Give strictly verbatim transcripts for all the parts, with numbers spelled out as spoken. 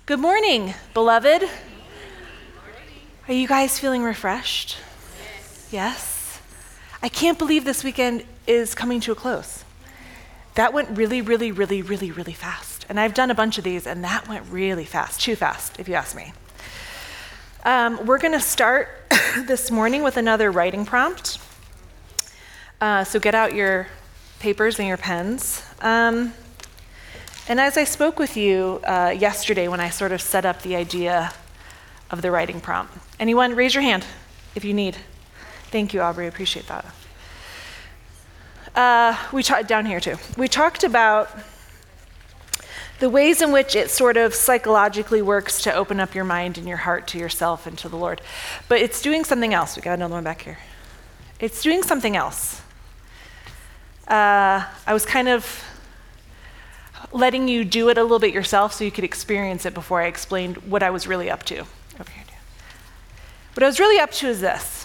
Good morning, beloved. Are you guys feeling refreshed? Yes. Yes? I can't believe this weekend is coming to a close. That went really, really, really, really, really fast. And I've done a bunch of these, and that went really fast, too fast, if you ask me. Um, we're going to start this morning with another writing prompt. Uh, so get out your papers and your pens. Um, and as I spoke with you uh, yesterday when I sort of set up the idea of the writing prompt, anyone raise your hand if you need. Thank you, Aubrey, I appreciate that. Uh, we talked down here too. We talked about the ways in which it sort of psychologically works to open up your mind and your heart to yourself and to the Lord. But it's doing something else. We got another one back here. It's doing something else. Uh, I was kind of letting you do it a little bit yourself so you could experience it before I explained what I was really up to. Over here. What I was really up to is this.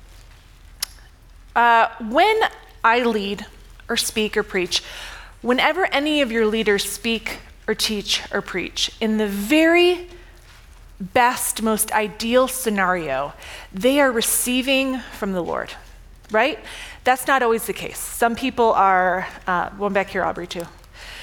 Uh, when I lead or speak or preach, whenever any of your leaders speak or teach or preach, in the very best, most ideal scenario, they are receiving from the Lord, right? That's not always the case. Some people are, uh, one back here, Aubrey, too.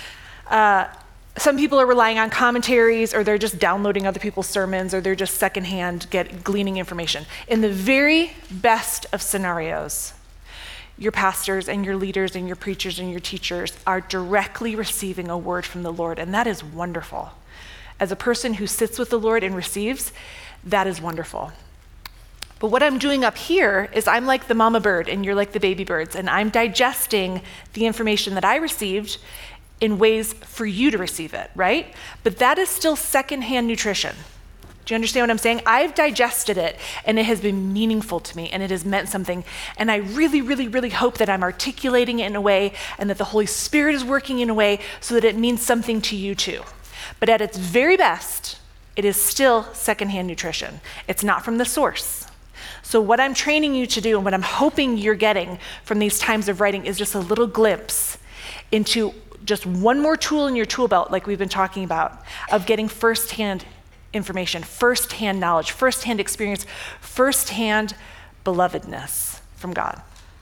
Uh, some people are relying on commentaries, or they're just downloading other people's sermons, or they're just secondhand get gleaning information. In the very best of scenarios, your pastors and your leaders and your preachers and your teachers are directly receiving a word from the Lord, and that is wonderful. As a person who sits with the Lord and receives, that is wonderful. But what I'm doing up here is I'm like the mama bird and you're like the baby birds, and I'm digesting the information that I received in ways for you to receive it, right? But that is still secondhand nutrition. Do you understand what I'm saying? I've digested it, and it has been meaningful to me, and it has meant something. And I really, really, really hope that I'm articulating it in a way, and that the Holy Spirit is working in a way so that it means something to you too. But at its very best, it is still secondhand nutrition. It's not from the source. So what I'm training you to do, and what I'm hoping you're getting from these times of writing, is just a little glimpse into just one more tool in your tool belt, like we've been talking about, of getting firsthand information, firsthand knowledge, firsthand experience, firsthand belovedness from God.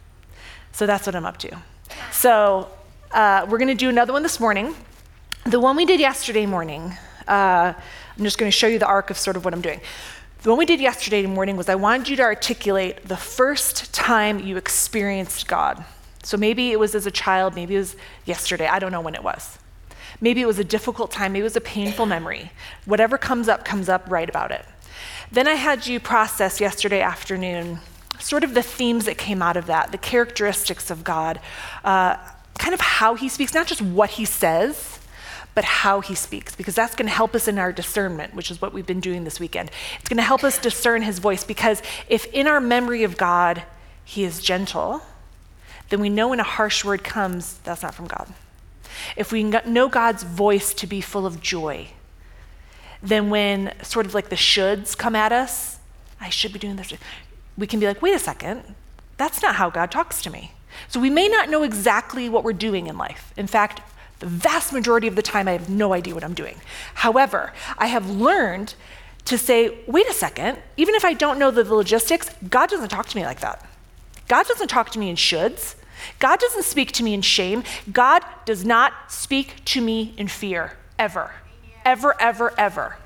So that's what I'm up to. So uh, we're going to do another one this morning. The one we did yesterday morning, uh, I'm just going to show you the arc of sort of what I'm doing. The one we did yesterday morning was I wanted you to articulate the first time you experienced God. So maybe it was as a child, maybe it was yesterday, I don't know when it was. Maybe it was a difficult time, maybe it was a painful memory. Whatever comes up, comes up, write about it. Then I had you process yesterday afternoon sort of the themes that came out of that, the characteristics of God, uh, kind of how he speaks, not just what he says, but how he speaks, because that's going to help us in our discernment, which is what we've been doing this weekend. It's going to help us discern his voice, because if in our memory of God, he is gentle, then we know when a harsh word comes, that's not from God. If we know God's voice to be full of joy, then when sort of like the shoulds come at us, I should be doing this, we can be like, wait a second, that's not how God talks to me. So we may not know exactly what we're doing in life. In fact, the vast majority of the time, I have no idea what I'm doing. However, I have learned to say, wait a second, even if I don't know the logistics, God doesn't talk to me like that. God doesn't talk to me in shoulds. God doesn't speak to me in shame. God does not speak to me in fear, ever, ever, ever, ever.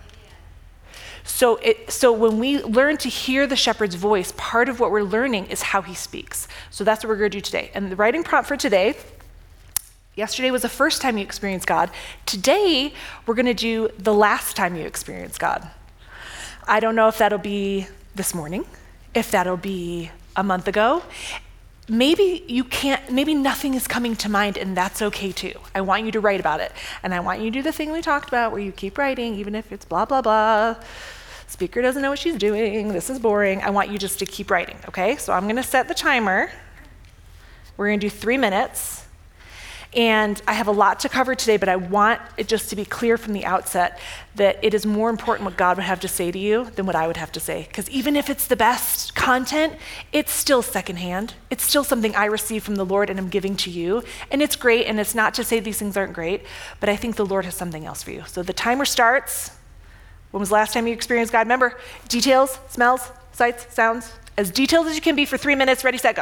So, it, so when we learn to hear the shepherd's voice, part of what we're learning is how he speaks. So that's what we're going to do today. And the writing prompt for today, yesterday was the first time you experienced God. Today, we're going to do the last time you experienced God. I don't know if that'll be this morning, if that'll be a month ago. Maybe you can't, maybe nothing is coming to mind, and that's okay too. I want you to write about it. And I want you to do the thing we talked about where you keep writing, even if it's blah, blah, blah. Speaker doesn't know what she's doing. This is boring. I want you just to keep writing, okay? So I'm gonna set the timer. We're gonna do three minutes. And I have a lot to cover today, but I want it just to be clear from the outset that it is more important what God would have to say to you than what I would have to say. Because even if it's the best content, it's still secondhand. It's still something I receive from the Lord and I'm giving to you. And it's great, and it's not to say these things aren't great, but I think the Lord has something else for you. So the timer starts When was the last time you experienced God? Remember, details, smells, sights, sounds, as detailed as you can be for three minutes, ready, set, go.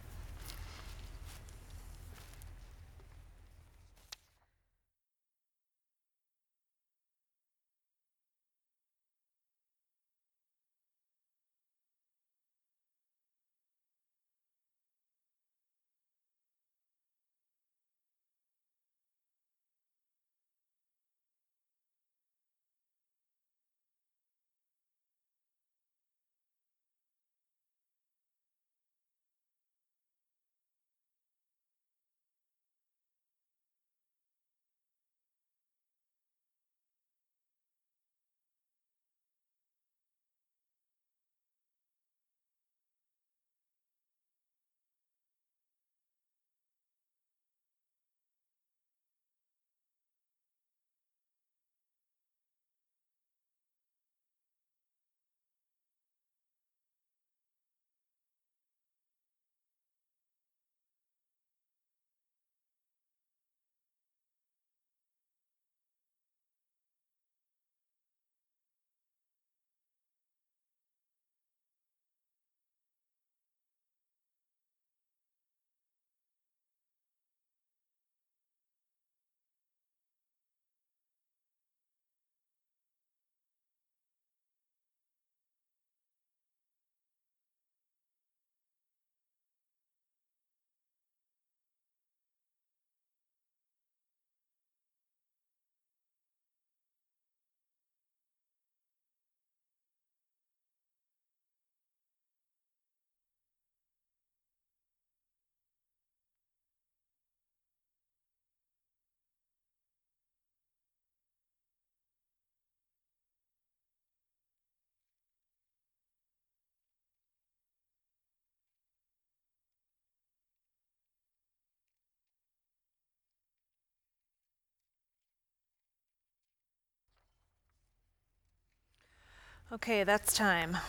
Okay, that's time.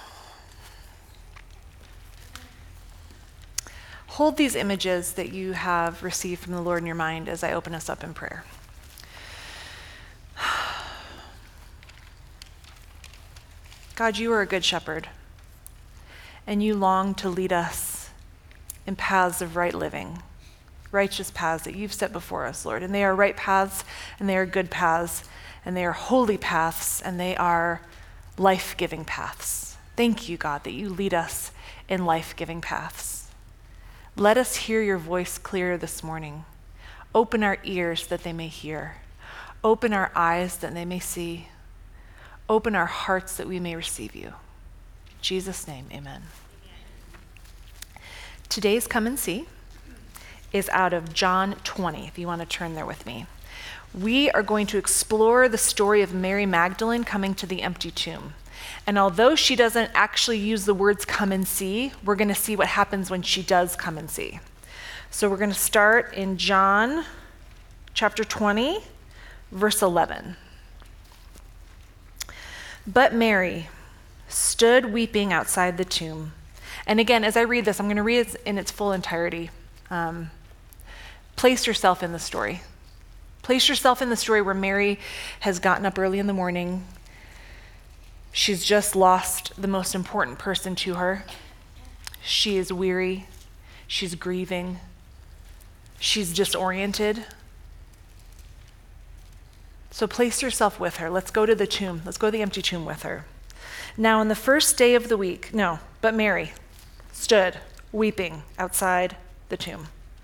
Hold these images that you have received from the Lord in your mind as I open us up in prayer. God, you are a good shepherd, and you long to lead us in paths of right living, righteous paths that you've set before us, Lord. And they are right paths, and they are good paths, and they are holy paths, and they are life-giving paths. Thank you, God, that you lead us in life-giving paths. Let us hear your voice clear this morning. Open our ears that they may hear. Open our eyes that they may see. Open our hearts that we may receive you. In Jesus' name, amen. Amen. Today's Come and See is out of John twenty, if you want to turn there with me. We are going to explore the story of Mary Magdalene coming to the empty tomb. And although she doesn't actually use the words come and see, we're going to see what happens when she does come and see. So we're going to start in John chapter twenty, verse eleven. But Mary stood weeping outside the tomb. And again, as I read this, I'm going to read it in its full entirety. Um, place yourself in the story. Place yourself in the story where Mary has gotten up early in the morning. She's just lost the most important person to her. She is weary. She's grieving. She's disoriented. So place yourself with her. Let's go to the tomb. Let's go to the empty tomb with her. Now, on the first day of the week, no, but Mary stood weeping outside the tomb.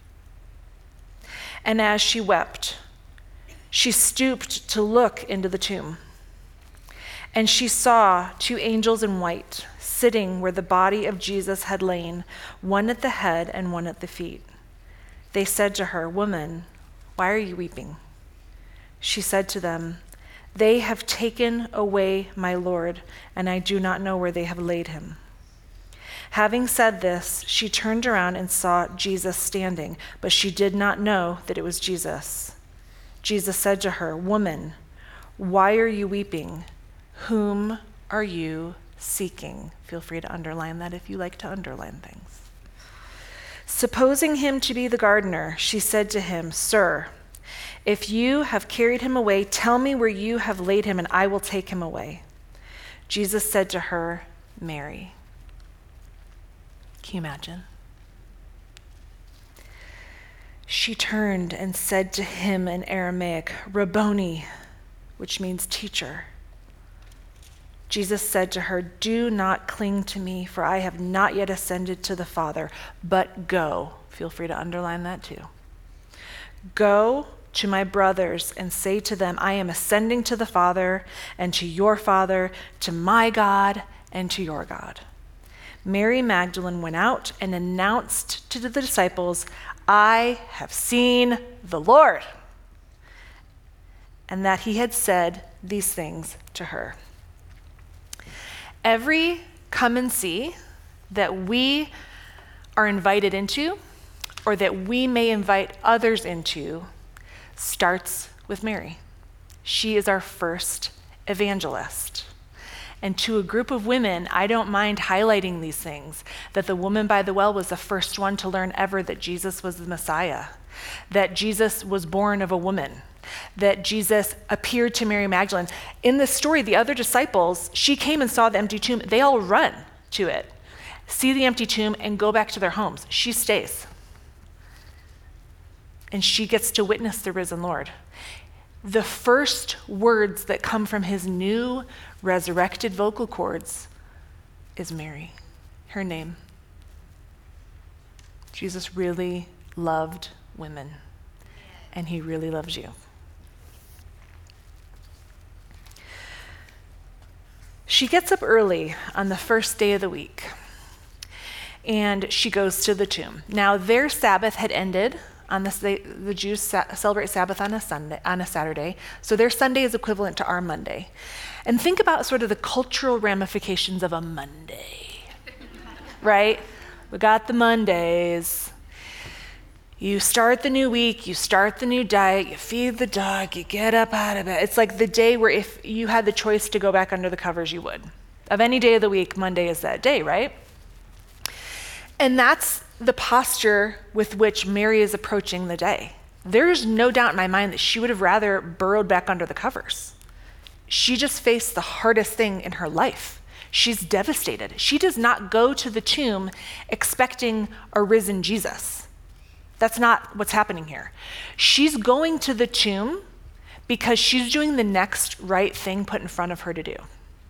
And as she wept, she stooped to look into the tomb. And she saw two angels in white sitting where the body of Jesus had lain, one at the head and one at the feet. They said to her, "Woman, why are you weeping?" She said to them, "They have taken away my Lord, and I do not know where they have laid him." Having said this, she turned around and saw Jesus standing, but she did not know that it was Jesus. Jesus said to her, "Woman, why are you weeping? Whom are you seeking?" Feel free to underline that if you like to underline things. Supposing him to be the gardener, she said to him, "Sir, if you have carried him away, tell me where you have laid him, and I will take him away." Jesus said to her, Mary. Can you imagine? She turned and said to him in Aramaic, Rabboni, which means teacher. Jesus said to her, do not cling to me, for I have not yet ascended to the Father, but go. Feel free to underline that too. Go to my brothers and say to them, I am ascending to the Father and to your Father, to my God and to your God. Mary Magdalene went out and announced to the disciples, I have seen the Lord, and that he had said these things to her. Every come and see that we are invited into, or that we may invite others into, starts with Mary. She is our first evangelist. And to a group of women, I don't mind highlighting these things, that the woman by the well was the first one to learn ever that Jesus was the Messiah, that Jesus was born of a woman, that Jesus appeared to Mary Magdalene. In this story, the other disciples, she came and saw the empty tomb. They all run to it, see the empty tomb, and go back to their homes. She stays. And she gets to witness the risen Lord. The first words that come from his new resurrected vocal cords is Mary, her name. Jesus really loved women, and he really loves you. She gets up early on the first day of the week, and she goes to the tomb. Now, their Sabbath had ended. On this, they, the Jews sa- celebrate Sabbath on a Sunday, on a Saturday, so their Sunday is equivalent to our Monday. And think about sort of the cultural ramifications of a Monday, right? We got the Mondays. You start the new week, you start the new diet, you feed the dog, you get up out of bed. It's like the day where if you had the choice to go back under the covers, you would. Of any day of the week, Monday is that day, right? And that's the posture with which Mary is approaching the day. There's no doubt in my mind that she would have rather burrowed back under the covers. She just faced the hardest thing in her life. She's devastated. She does not go to the tomb expecting a risen Jesus. That's not what's happening here. She's going to the tomb because she's doing the next right thing put in front of her to do.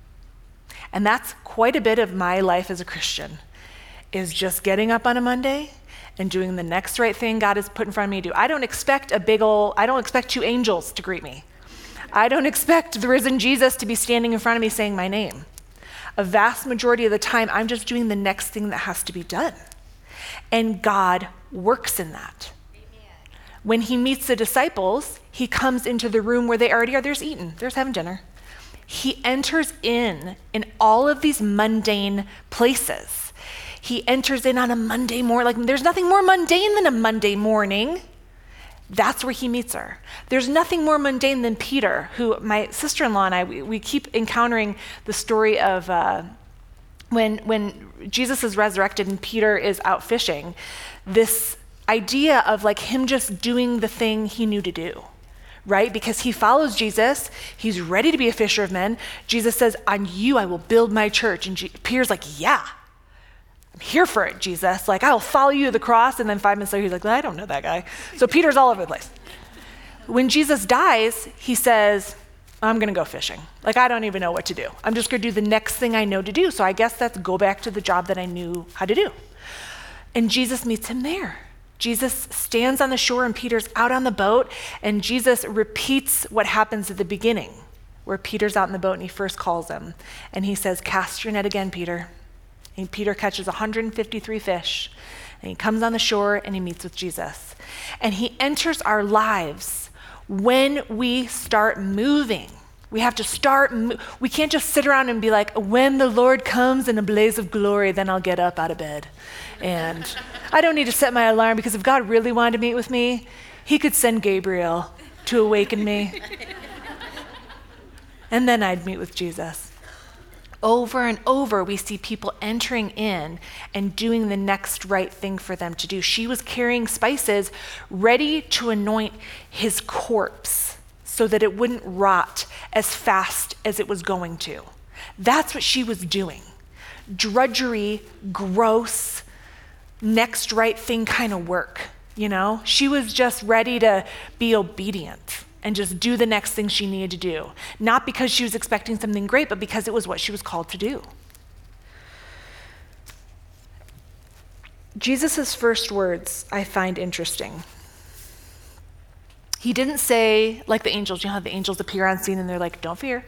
And that's quite a bit of my life as a Christian, is just getting up on a Monday and doing the next right thing God has put in front of me to do. I don't expect a big ol', I don't expect two angels to greet me. I don't expect the risen Jesus to be standing in front of me saying my name. A vast majority of the time, I'm just doing the next thing that has to be done. And God works in that. Amen. When he meets the disciples, he comes into the room where they already are. There's eating, there's having dinner. He enters in in all of these mundane places. He enters in on a Monday morning. Like, there's nothing more mundane than a Monday morning. That's where he meets her. There's nothing more mundane than Peter, who my sister-in-law and I, we, we keep encountering the story of uh, when, when Jesus is resurrected and Peter is out fishing, this idea of like him just doing the thing he knew to do, right? Because he follows Jesus. He's ready to be a fisher of men. Jesus says, on you I will build my church. And G- Peter's like, yeah. I'm here for it, Jesus. Like, I'll follow you to the cross. And then five minutes later, he's like, well, I don't know that guy. So Peter's all over the place. When Jesus dies, he says, I'm going to go fishing. Like, I don't even know what to do. I'm just going to do the next thing I know to do. So I guess that's go back to the job that I knew how to do. And Jesus meets him there. Jesus stands on the shore and Peter's out on the boat. And Jesus repeats what happens at the beginning, where Peter's out in the boat and he first calls him. And he says, cast your net again, Peter. And Peter catches one hundred fifty-three fish, and he comes on the shore and he meets with Jesus. And he enters our lives when we start moving. We have to start, mo- we can't just sit around and be like, when the Lord comes in a blaze of glory, then I'll get up out of bed. And I don't need to set my alarm, because if God really wanted to meet with me, he could send Gabriel to awaken me. And then I'd meet with Jesus. Over and over, we see people entering in and doing the next right thing for them to do. She was carrying spices ready to anoint his corpse so that it wouldn't rot as fast as it was going to. That's what she was doing. Drudgery, gross, next right thing kind of work, you know? She was just ready to be obedient and just do the next thing she needed to do. Not because she was expecting something great, but because it was what she was called to do. Jesus' first words I find interesting. He didn't say, like the angels, you know how the angels appear on scene and they're like, don't fear.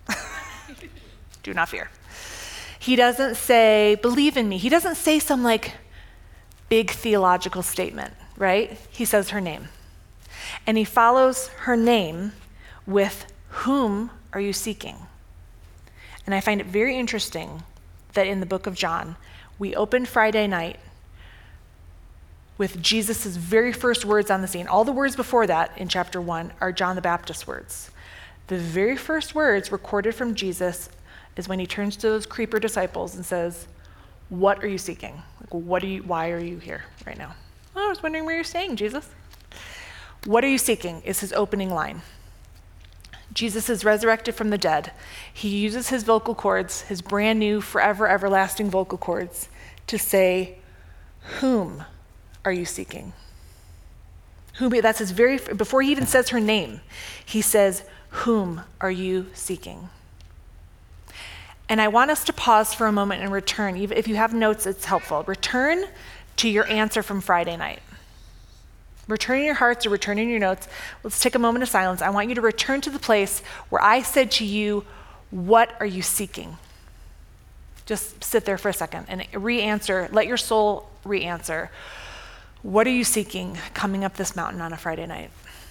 Do not fear. He doesn't say, believe in me. He doesn't say some like big theological statement, right? He says her name. And he follows her name with, whom are you seeking? And I find it very interesting that in the book of John, we opened Friday night with Jesus' very first words on the scene. All the words before that in chapter one are John the Baptist's words. The very first words recorded from Jesus is when he turns to those creeper disciples and says, what are you seeking? Like, what are you, why are you here right now? Oh, I was wondering where you're staying, Jesus. What are you seeking is his opening line. Jesus is resurrected from the dead. He uses his vocal cords, his brand new, forever, everlasting vocal cords, to say, whom are you seeking? Whom, that's his very, before he even says her name, he says, whom are you seeking? And I want us to pause for a moment and return. Even if you have notes, it's helpful. Return to your answer from Friday night. Return in your hearts or return in your notes. Let's take a moment of silence. I want you to return to the place where I said to you, what are you seeking? Just sit there for a second and re-answer. Let your soul re-answer. What are you seeking coming up this mountain on a Friday night?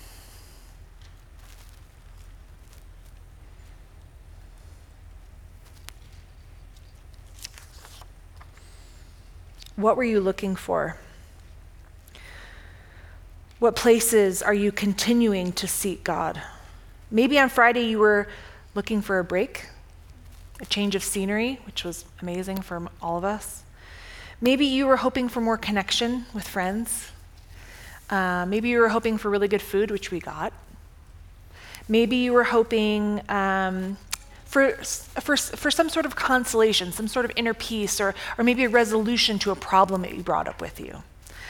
What were you looking for? What places are you continuing to seek God? Maybe on Friday you were looking for a break, a change of scenery, which was amazing for all of us. Maybe you were hoping for more connection with friends. Uh, maybe you were hoping for really good food, which we got. Maybe you were hoping um, for, for, for some sort of consolation, some sort of inner peace, or, or maybe a resolution to a problem that you brought up with you.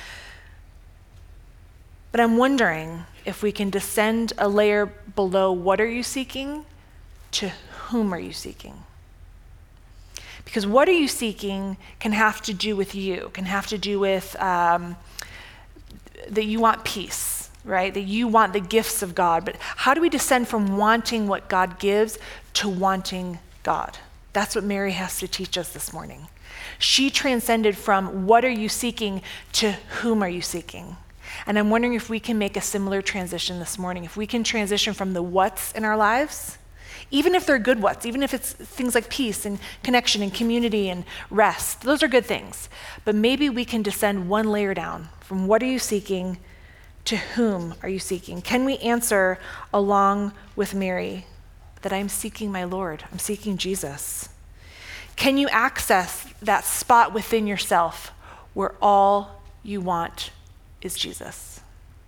But I'm wondering if we can descend a layer below what are you seeking to whom are you seeking? Because what are you seeking can have to do with you, can have to do with um, that you want peace, right? That you want the gifts of God. But how do we descend from wanting what God gives to wanting God? That's what Mary has to teach us this morning. She transcended from what are you seeking to whom are you seeking? And I'm wondering if we can make a similar transition this morning, if we can transition from the what's in our lives, even if they're good what's, even if it's things like peace and connection and community and rest, those are good things. But maybe we can descend one layer down from what are you seeking to whom are you seeking? Can we answer along with Mary that I'm seeking my Lord, I'm seeking Jesus? Can you access that spot within yourself where all you want is Jesus?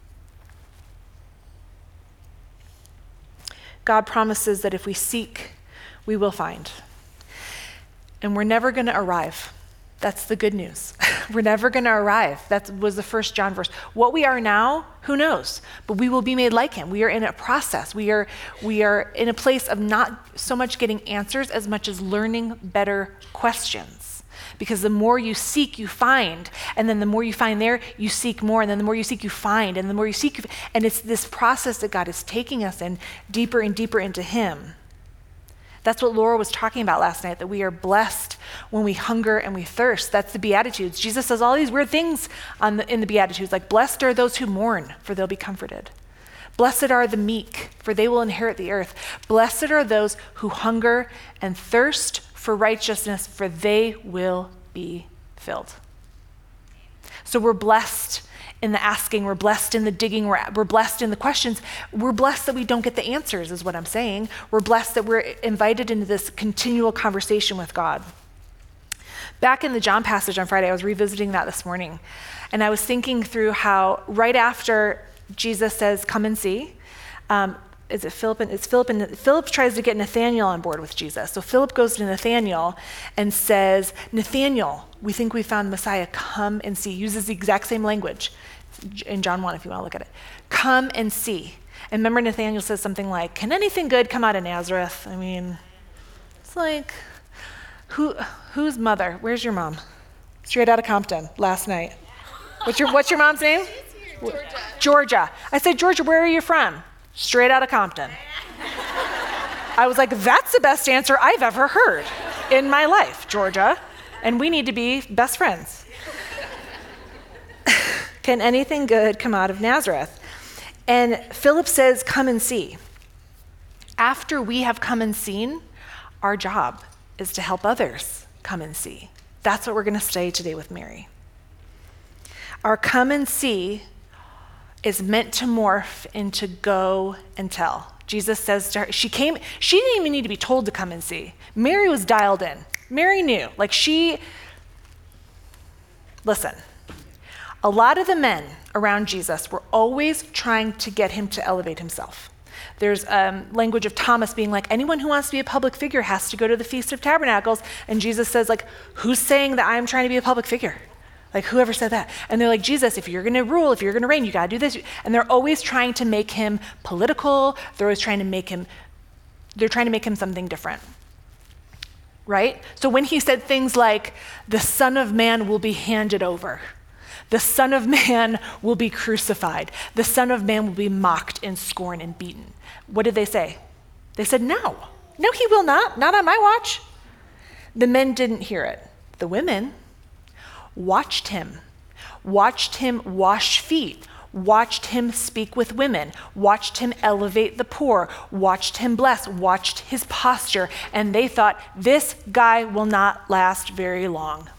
God promises that if we seek, we will find. And we're never going to arrive. That's the good news. We're never going to arrive. That was the first John verse. What we are now, who knows? But we will be made like him. We are in a process. We are, we are in a place of not so much getting answers as much as learning better questions. Because the more you seek, you find. And then the more you find there, you seek more. And then the more you seek, you find. And the more you seek, you f- and it's this process that God is taking us in deeper and deeper into him. That's what Laura was talking about last night, that we are blessed when we hunger and we thirst. That's the Beatitudes. Jesus says all these weird things on the, in the Beatitudes, like blessed are those who mourn, for they'll be comforted. Blessed are the meek, for they will inherit the earth. Blessed are those who hunger and thirst for righteousness, for they will be filled. So we're blessed in the asking, we're blessed in the digging, we're, we're blessed in the questions. We're blessed that we don't get the answers, is what I'm saying. We're blessed that we're invited into this continual conversation with God. Back in the John passage on Friday, I was revisiting that this morning, and I was thinking through how right after Jesus says, come and see, um, is it Philip? And it's Philip, and Philip tries to get Nathanael on board with Jesus. So Philip goes to Nathanael and says, Nathanael, we think we found Messiah. Come and see. Uses the exact same language in John one, if you want to look at it. Come and see. And remember, Nathanael says something like, can anything good come out of Nazareth? I mean, it's like, who, whose mother? Where's your mom? Straight out of Compton last night. What's your, what's your mom's name? Georgia. Georgia. I said, Georgia, where are you from? Straight out of Compton. I was like, that's the best answer I've ever heard in my life, Georgia. And we need to be best friends. Can anything good come out of Nazareth? And Philip says, come and see. After we have come and seen, our job is to help others come and see. That's what we're going to study today with Mary. Our come and see is meant to morph into go and tell. Jesus says to her, she came, she didn't even need to be told to come and see. Mary was dialed in. Mary knew. Like she, listen, a lot of the men around Jesus were always trying to get him to elevate himself. There's um, language of Thomas being like, anyone who wants to be a public figure has to go to the Feast of Tabernacles. And Jesus says, like, who's saying that I'm trying to be a public figure? Like, whoever said that? And they're like, Jesus, if you're going to rule, if you're going to reign, you got to do this. And they're always trying to make him political. They're always trying to make him, they're trying to make him something different. Right? So when he said things like, the Son of Man will be handed over, the Son of Man will be crucified, the Son of Man will be mocked and scorned and beaten. What did they say? They said, no, no, he will not, not on my watch. The men didn't hear it. The women watched him, watched him wash feet, watched him speak with women, watched him elevate the poor, watched him bless, watched his posture, and they thought, this guy will not last very long.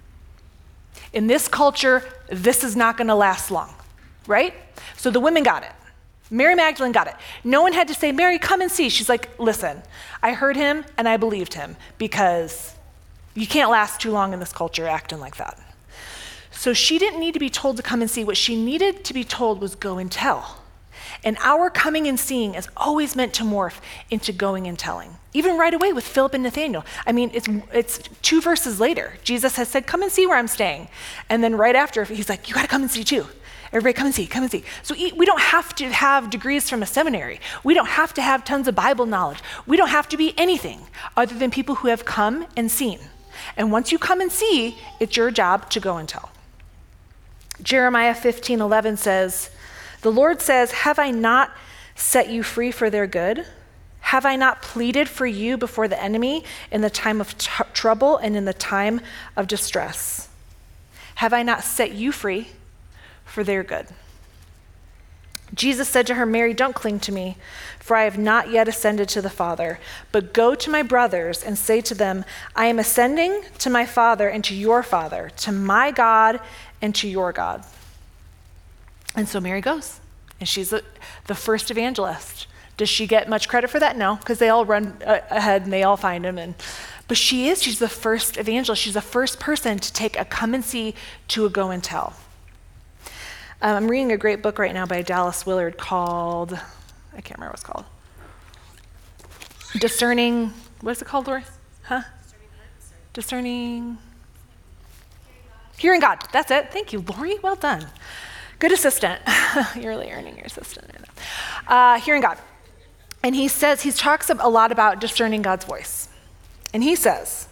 In this culture, this is not going to last long, right? So the women got it. Mary Magdalene got it. No one had to say, Mary, come and see. She's like, listen, I heard him and I believed him because you can't last too long in this culture acting like that. So she didn't need to be told to come and see. What she needed to be told was go and tell. And our coming and seeing is always meant to morph into going and telling. Even right away with Philip and Nathanael. I mean, it's it's two verses later. Jesus has said, come and see where I'm staying. And then right after, he's like, you got to come and see too. Everybody come and see, come and see. So we don't have to have degrees from a seminary. We don't have to have tons of Bible knowledge. We don't have to be anything other than people who have come and seen. And once you come and see, it's your job to go and tell. Jeremiah fifteen eleven says, the Lord says, have I not set you free for their good? Have I not pleaded for you before the enemy in the time of t- trouble and in the time of distress? Have I not set you free for their good? Jesus said to her, Mary, don't cling to me, for I have not yet ascended to the Father, but go to my brothers and say to them, I am ascending to my Father and to your Father, to my God and to your God. And so Mary goes, and she's the, the first evangelist. Does she get much credit for that? No, because they all run uh, ahead and they all find him. And but she is, she's the first evangelist. She's the first person to take a come and see to a go and tell. Um, I'm reading a great book right now by Dallas Willard called, I can't remember what it's called. Discerning, what is it called, Lori? Huh? Discerning, Hearing God. That's it. Thank you, Lori. Well done. Good assistant. You're really earning your assistant. Uh, hearing God. And he says, he talks a lot about discerning God's voice. And he says,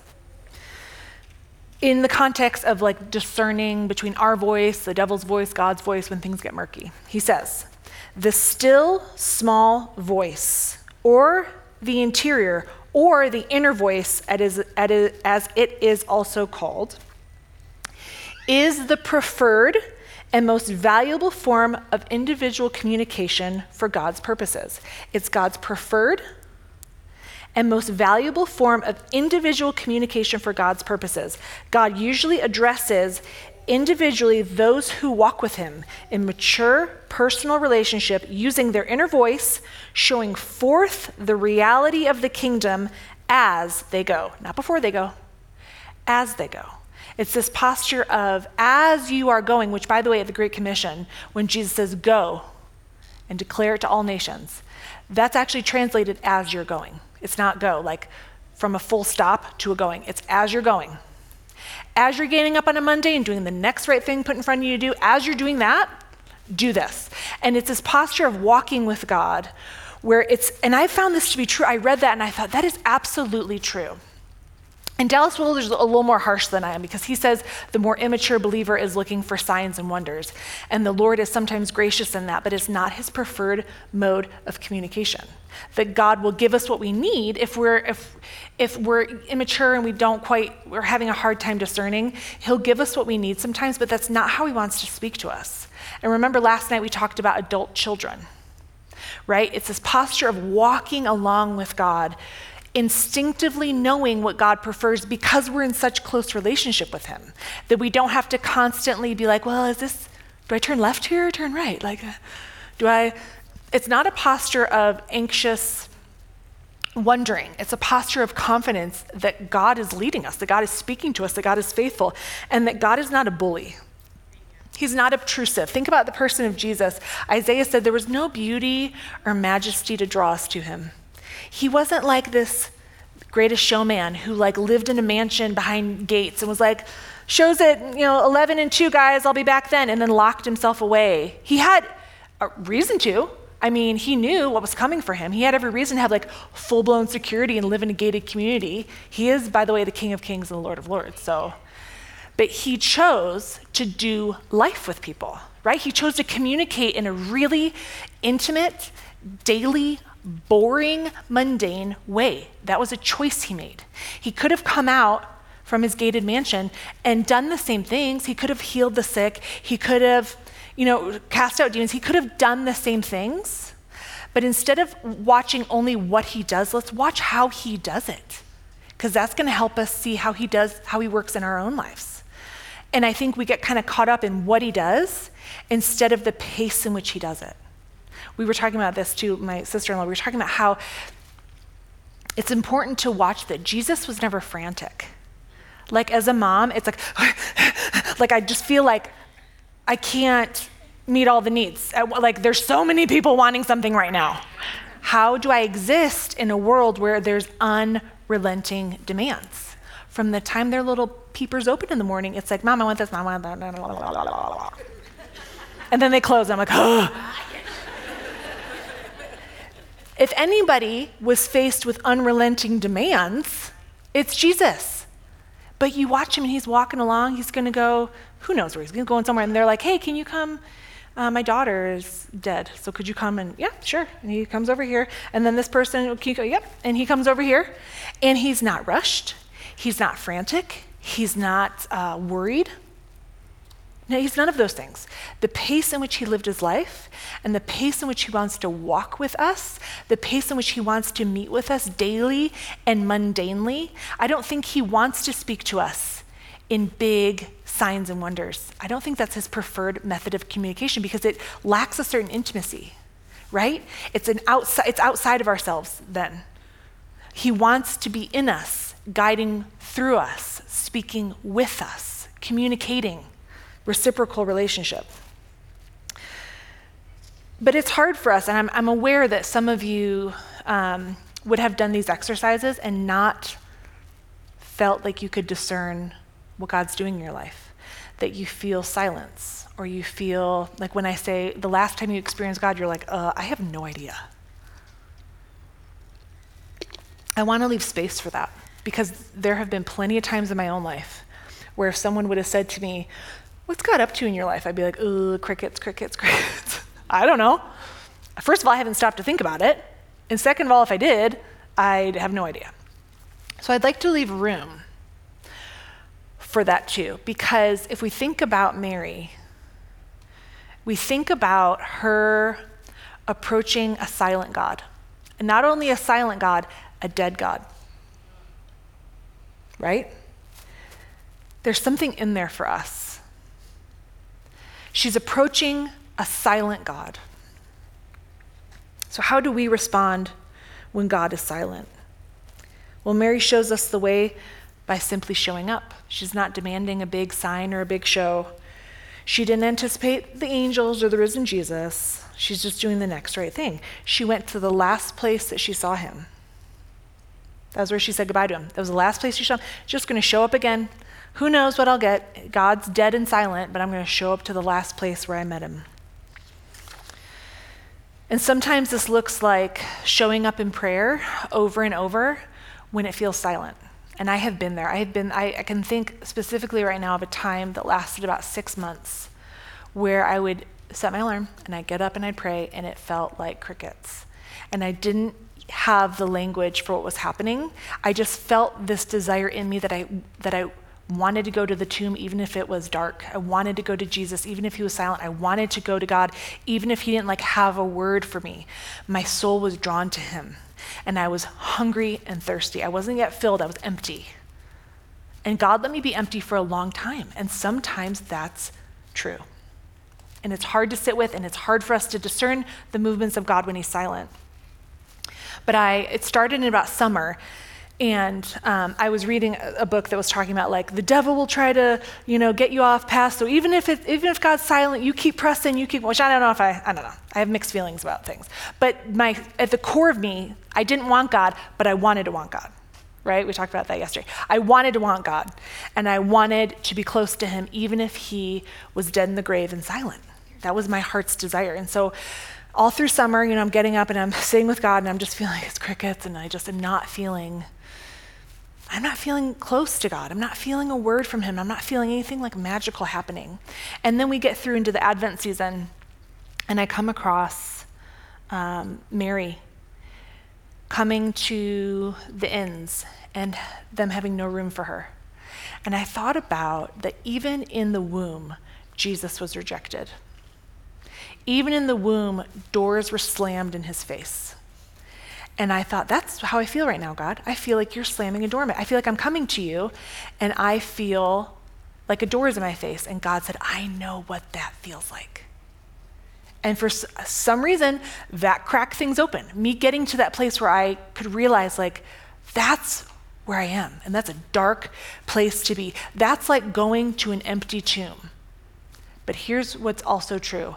in the context of like discerning between our voice, the devil's voice, God's voice, when things get murky, he says, the still small voice, or the interior, or the inner voice, as it is also called, is the preferred and most valuable form of individual communication for God's purposes. It's God's preferred and most valuable form of individual communication for God's purposes. God usually addresses individually those who walk with him in mature personal relationship using their inner voice, showing forth the reality of the kingdom as they go, not before they go, as they go. It's this posture of as you are going, which by the way, at the Great Commission, when Jesus says go and declare it to all nations, That's actually translated as you're going. It's not go, like from a full stop to a going. It's as you're going. As you're getting up on a Monday and doing the next right thing put in front of you to do, as you're doing that, do this. And it's this posture of walking with God where it's, and I found this to be true. I read that and I thought, that is absolutely true. And Dallas Willard is a little more harsh than I am because he says the more immature believer is looking for signs and wonders. And the Lord is sometimes gracious in that, but it's not his preferred mode of communication. That God will give us what we need if we're if if we're immature and we don't quite, we're having a hard time discerning, he'll give us what we need sometimes, but that's not how he wants to speak to us. And remember last night we talked about adult children, right? It's this posture of walking along with God, instinctively knowing what God prefers because we're in such close relationship with him, that we don't have to constantly be like, well, is this, do I turn left here or turn right? Like, uh, do I, it's not a posture of anxious wondering. It's a posture of confidence that God is leading us, that God is speaking to us, that God is faithful, and that God is not a bully. He's not obtrusive. Think about the person of Jesus. Isaiah said there was no beauty or majesty to draw us to him. He wasn't like this greatest showman who like lived in a mansion behind gates and was like, shows it, you know, eleven and two guys, I'll be back then, and then locked himself away. He had a reason to. I mean, he knew what was coming for him. He had every reason to have like full-blown security and live in a gated community. He is, by the way, the King of Kings and the Lord of Lords, so. But he chose to do life with people, right? He chose to communicate in a really intimate, daily, boring, mundane way. That was a choice he made. He could have come out from his gated mansion and done the same things. He could have healed the sick. He could have, you know, cast out demons. He could have done the same things. But instead of watching only what he does, let's watch how he does it. Because that's going to help us see how he does, how he works in our own lives. And I think we get kind of caught up in what he does instead of the pace in which he does it. We were talking about this too, my sister-in-law, we were talking about how it's important to watch that Jesus was never frantic. Like as a mom, it's like, like I just feel like I can't meet all the needs. Like there's so many people wanting something right now. How do I exist in a world where there's unrelenting demands? From the time their little peepers open in the morning, it's like, Mom, I want this, Mom, I want that. And then they close, I'm like, oh. If anybody was faced with unrelenting demands, it's Jesus. But you watch him and he's walking along, he's gonna go, who knows where he's gonna go somewhere, and they're like, hey, can you come? Uh, my daughter is dead, so could you come? And yeah, sure. And he comes over here. And then this person, can you go? Yep. And he comes over here, and he's not rushed. He's not frantic. He's not uh, worried. No, he's none of those things. The pace in which he lived his life and the pace in which he wants to walk with us, the pace in which he wants to meet with us daily and mundanely, I don't think he wants to speak to us in big signs and wonders. I don't think that's his preferred method of communication because it lacks a certain intimacy, right? It's an outside, it's outside of ourselves then. He wants to be in us, guiding through us, speaking with us, communicating, reciprocal relationship. But it's hard for us, and I'm, I'm aware that some of you um, would have done these exercises and not felt like you could discern what God's doing in your life, that you feel silence, or you feel like when I say the last time you experienced God, you're like, uh, I have no idea. I want to leave space for that because there have been plenty of times in my own life where if someone would have said to me, what's God up to in your life? I'd be like, oh, crickets, crickets, crickets. I don't know. First of all, I haven't stopped to think about it. And second of all, if I did, I'd have no idea. So I'd like to leave room for that too, because if we think about Mary, we think about her approaching a silent God. And not only a silent God, a dead God. Right? There's something in there for us. She's approaching a silent God. So how do we respond when God is silent? Well, Mary shows us the way by simply showing up. She's not demanding a big sign or a big show. She didn't anticipate the angels or the risen Jesus. She's just doing the next right thing. She went to the last place that she saw him. That was where she said goodbye to him. That was the last place she saw him. Just going to show up again. Who knows what I'll get? God's dead and silent, but I'm going to show up to the last place where I met him. And sometimes this looks like showing up in prayer over and over when it feels silent. And I have been there. I have been, I, I can think specifically right now of a time that lasted about six months where I would set my alarm and I'd get up and I'd pray and it felt like crickets. And I didn't have the language for what was happening. I just felt this desire in me that I that I wanted to go to the tomb even if it was dark. I wanted to go to Jesus even if he was silent. I wanted to go to God even if he didn't like have a word for me. My soul was drawn to him and I was hungry and thirsty. I wasn't yet filled, I was empty. And God let me be empty for a long time. And sometimes that's true. And it's hard to sit with and it's hard for us to discern the movements of God when he's silent. But I, it started in about summer, and um, I was reading a, a book that was talking about like the devil will try to, you know, get you off path. So even if it, even if God's silent, you keep pressing, you keep. Which I don't know if I, I don't know. I have mixed feelings about things. But my at the core of me, I didn't want God, but I wanted to want God. Right? We talked about that yesterday. I wanted to want God, and I wanted to be close to him, even if he was dead in the grave and silent. That was my heart's desire, and so. All through summer, you know, I'm getting up and I'm sitting with God and I'm just feeling like it's crickets and I just am not feeling, I'm not feeling close to God. I'm not feeling a word from him. I'm not feeling anything like magical happening. And then we get through into the Advent season and I come across um, Mary coming to the inns and them having no room for her. And I thought about that even in the womb, Jesus was rejected. Even in the womb, doors were slammed in his face. And I thought, that's how I feel right now, God. I feel like you're slamming a door. I feel like I'm coming to you, and I feel like a door is in my face. And God said, I know what that feels like. And for s- some reason, that cracked things open. Me getting to that place where I could realize, like, that's where I am. And that's a dark place to be. That's like going to an empty tomb. But here's what's also true.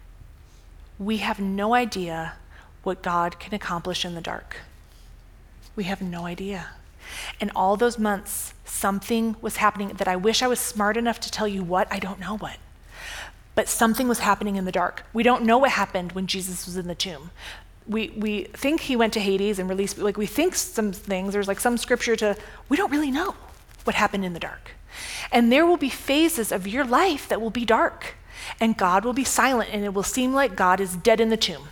We have no idea what God can accomplish in the dark. We have no idea. And all those months, something was happening that I wish I was smart enough to tell you what, I don't know what. But something was happening in the dark. We don't know what happened when Jesus was in the tomb. We we think he went to Hades and released, like we think some things, there's like some scripture to, we don't really know what happened in the dark. And there will be phases of your life that will be dark. And God will be silent, and it will seem like God is dead in the tomb.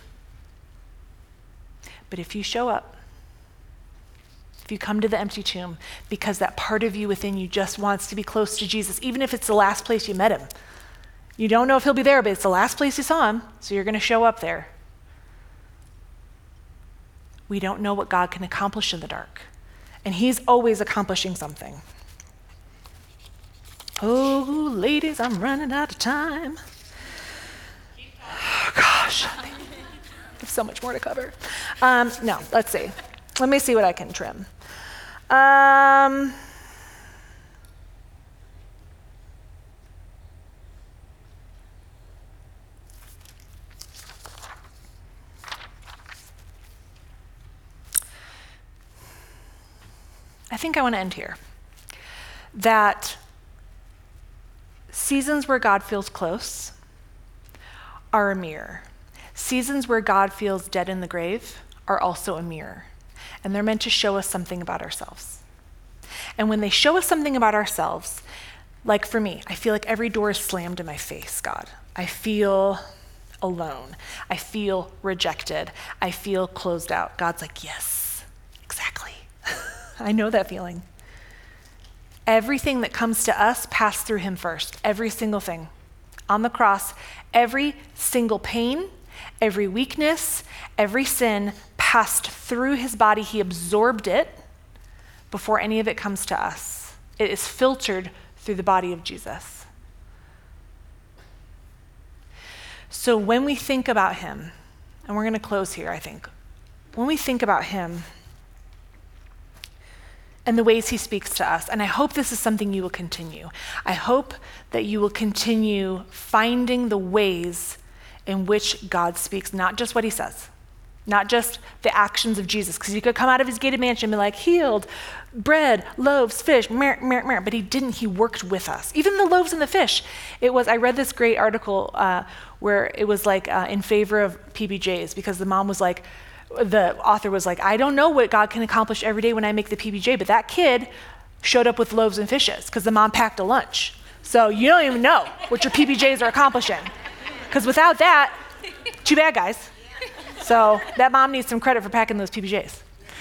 But if you show up, if you come to the empty tomb, because that part of you within you just wants to be close to Jesus, even if it's the last place you met him. You don't know if he'll be there, but it's the last place you saw him, so you're going to show up there. We don't know what God can accomplish in the dark. And he's always accomplishing something. Oh, ladies, I'm running out of time. Oh, gosh, I have so much more to cover. Um, no, let's see. Let me see what I can trim. Um, I think I want to end here. That seasons where God feels close are a mirror. Seasons where God feels dead in the grave are also a mirror. And they're meant to show us something about ourselves. And when they show us something about ourselves, like for me, I feel like every door is slammed in my face, God. I feel alone. I feel rejected. I feel closed out. God's like, yes, exactly. I know that feeling. Everything that comes to us passed through him first. Every single thing. On the cross, every single pain, every weakness, every sin passed through his body. He absorbed it before any of it comes to us. It is filtered through the body of Jesus. So when we think about him, and we're going to close here, I think. When we think about him, and the ways he speaks to us. And I hope this is something you will continue. I hope that you will continue finding the ways in which God speaks, not just what he says, not just the actions of Jesus, because he could come out of his gated mansion and be like, healed, bread, loaves, fish, mer, mer, mer. But he didn't. He worked with us. Even the loaves and the fish. It was, I read this great article uh, where it was like uh, in favor of P B Js, because the mom was like, the author was like, I don't know what God can accomplish every day when I make the P B J, but that kid showed up with loaves and fishes because the mom packed a lunch. So you don't even know what your P B Js are accomplishing. Because without that, too bad, guys. So that mom needs some credit for packing those P B Js.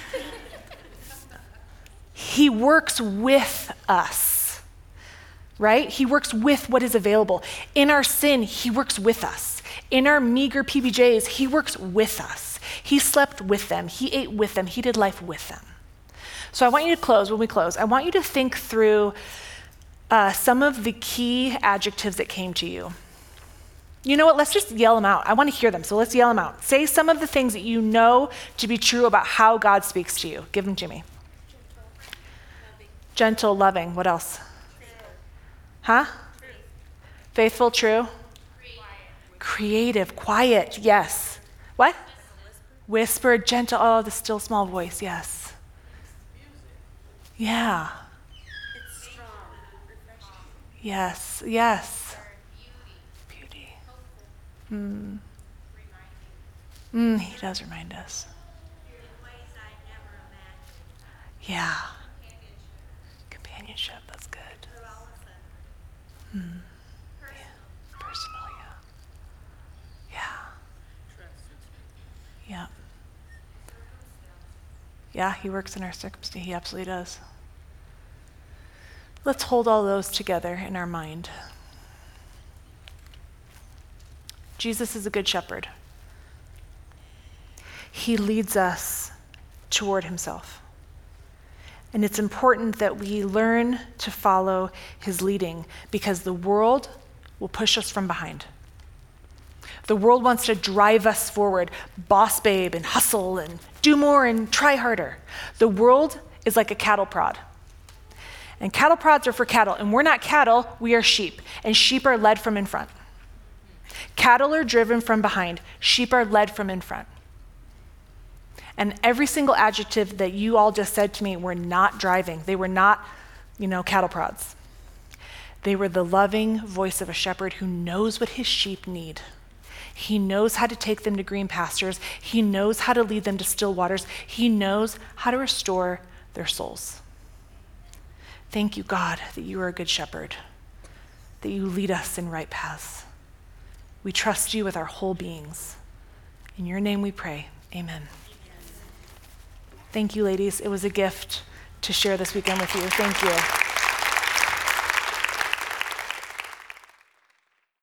He works with us, right? He works with what is available. In our sin, he works with us. In our meager P B Js, he works with us. He slept with them. He ate with them. He did life with them. So I want you to close, when we close, I want you to think through uh, some of the key adjectives that came to you. You know what? Let's just yell them out. I want to hear them, so let's yell them out. Say some of the things that you know to be true about how God speaks to you. Give them to me. Gentle, loving. Gentle, loving. What else? True. Huh? True. Faithful, true. Quiet. Creative, quiet, yes. What? Whisper, gentle, oh, the still small voice, yes. Yeah. It's strong, refreshing. Yes, yes. Beauty. Beauty. Hopeful. Mm. Reminding. Mm, he does remind us. In ways I never imagined. Yeah. Companionship. Companionship, that's good. Through all of them. Mm. Personal. Yeah. Personal, yeah. Yeah. Yeah. Yeah, he works in our circumstance. He absolutely does. Let's hold all those together in our mind. Jesus is a good shepherd. He leads us toward himself. And it's important that we learn to follow his leading, because the world will push us from behind. The world wants to drive us forward, boss babe and hustle and do more and try harder. The world is like a cattle prod. And cattle prods are for cattle, and we're not cattle, we are sheep, and sheep are led from in front. Cattle are driven from behind, sheep are led from in front. And every single adjective that you all just said to me were not driving. They were not, you know, cattle prods. They were the loving voice of a shepherd who knows what his sheep need. He knows how to take them to green pastures. He knows how to lead them to still waters. He knows how to restore their souls. Thank you, God, that you are a good shepherd, that you lead us in right paths. We trust you with our whole beings. In your name we pray, amen. Thank you, ladies. It was a gift to share this weekend with you. Thank you.